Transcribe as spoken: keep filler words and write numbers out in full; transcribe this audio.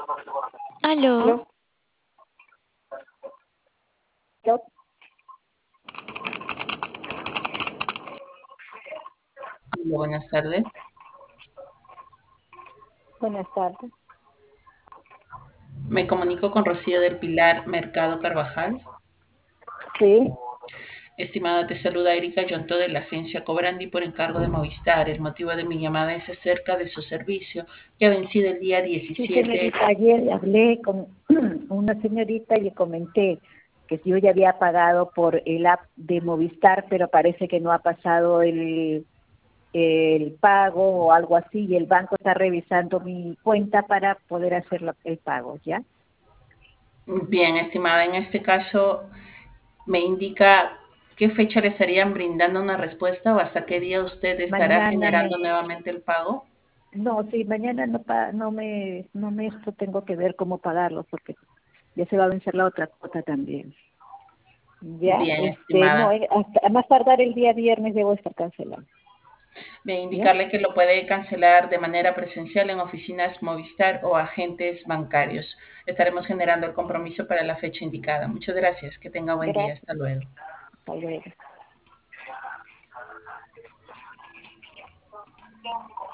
Aló, Aló, aló. Hola, buenas tardes. Buenas tardes. Me comunico con Rocío del Pilar Mercado Carvajal. Sí, Estimada, te saluda Erika Yonto de la agencia Cobrandi por encargo de Movistar. El motivo de mi llamada es acerca de su servicio que ha vencido el día sí, diecisiete. señorita. Ayer hablé con una señorita y le comenté que yo ya había pagado por el app de Movistar, pero parece que no ha pasado el, el pago o algo así, y el banco está revisando mi cuenta para poder hacer la- el pago, ¿ya? Bien, estimada, en este caso me indica qué fecha le estarían brindando una respuesta o hasta qué día usted estará Mañana me... generando nuevamente el pago. No, sí, mañana no, pa- no me, no me esto tengo que ver cómo pagarlo, porque ya se va a vencer la otra cuota también. Ya, Bien, este, no, estimada. eh, hasta, a más tardar el día viernes debo estar cancelando. Bien, ¿Ya? indicarle que lo puede cancelar de manera presencial en oficinas Movistar o agentes bancarios. Estaremos generando el compromiso para la fecha indicada. Muchas gracias. Que tenga buen día. Gracias. Hasta luego. Hasta luego.